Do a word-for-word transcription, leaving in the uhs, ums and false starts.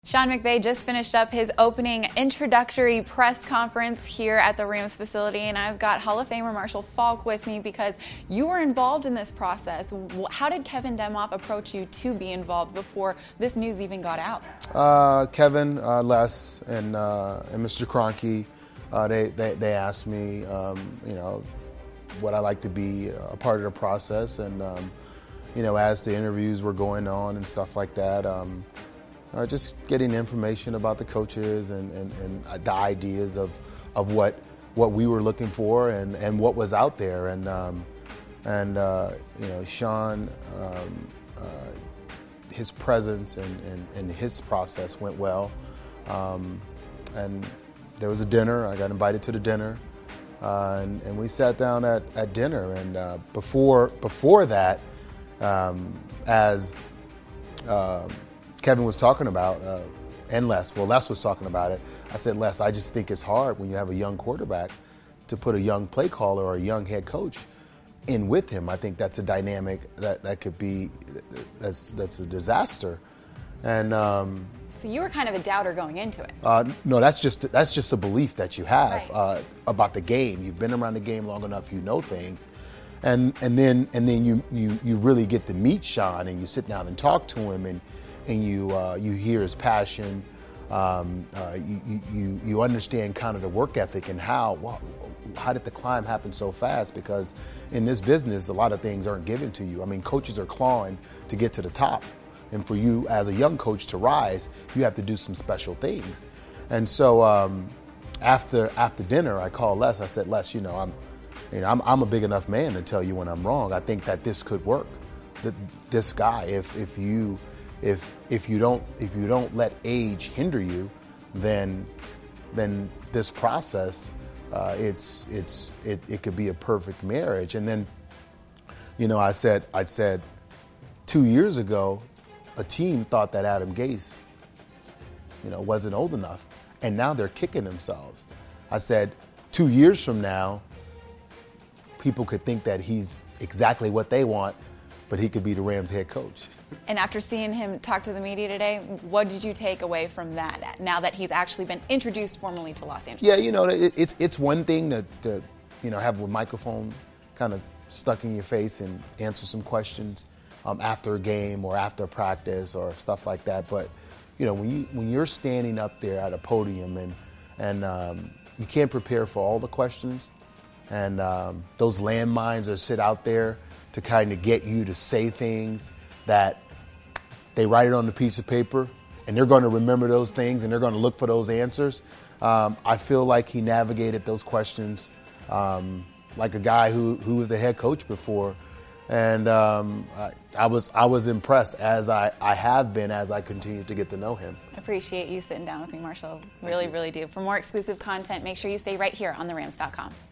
Sean McVay just finished up his opening introductory press conference here at the Rams facility, and I've got Hall of Famer Marshall Faulk with me because you were involved in this process. How did Kevin Demoff approach you to be involved before this news even got out? Uh, Kevin, uh, Les, and uh, and Mister Kroenke, uh, they, they they asked me, um, you know, would I like to be a part of the process, and um, you know, as the interviews were going on and stuff like that. Um, Uh, just getting information about the coaches and, and, and uh, the ideas of, of what what we were looking for and, and what was out there. And, um, and uh, you know, Sean, um, uh, his presence and, and, and his process went well. Um, and there was a dinner. I got invited to the dinner. Uh, and, and we sat down at, at dinner. And uh, before, before that, um, as... Uh, Kevin was talking about, uh, and Les, well, Les was talking about it. I said, Les, I just think it's hard when you have a young quarterback to put a young play caller or a young head coach in with him. I think that's a dynamic that, that could be, that's, that's a disaster. And um, so you were kind of a doubter going into it. Uh, no, that's just that's just a belief that you have right. uh, about the game. You've been around the game long enough, you know things. And and then and then you, you, you really get to meet Sean and you sit down and talk to him and and you uh, you hear his passion, um, uh, you, you you understand kind of the work ethic and how well, how did the climb happen so fast? Because in this business, a lot of things aren't given to you. I mean, coaches are clawing to get to the top, and for you as a young coach to rise, you have to do some special things. And so um, after after dinner, I called Les. I said, Les, you know, I'm you know I'm, I'm a big enough man to tell you when I'm wrong. I think that this could work. That this guy, if if you If if you don't if you don't let age hinder you, then then this process uh, it's it's it, it could be a perfect marriage. And then, you know, I said I said two years ago, a team thought that Adam Gase, you know, wasn't old enough, and now they're kicking themselves. I said two years from now, people could think that he's exactly what they want, but he could be the Rams head coach. And after seeing him talk to the media today, what did you take away from that, now that he's actually been introduced formally to Los Angeles? Yeah, you know, it, it's it's one thing to, to, you know, have a microphone kind of stuck in your face and answer some questions um, after a game or after a practice or stuff like that. But, you know, when, you, when you're standing up there at a podium and, and um, you can't prepare for all the questions, and um, those landmines are sit out there to kind of get you to say things that they write it on the piece of paper and they're going to remember those things and they're going to look for those answers. Um, I feel like he navigated those questions um, like a guy who, who was the head coach before. And um, I, I was I was impressed, as I, I have been as I continue to get to know him. I appreciate you sitting down with me, Marshall. Really, really do. For more exclusive content, make sure you stay right here on the rams dot com.